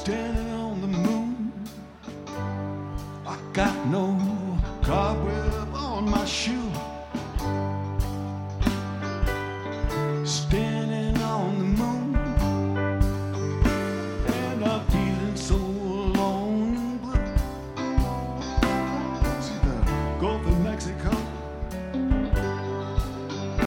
standing on the moon. I got no cobweb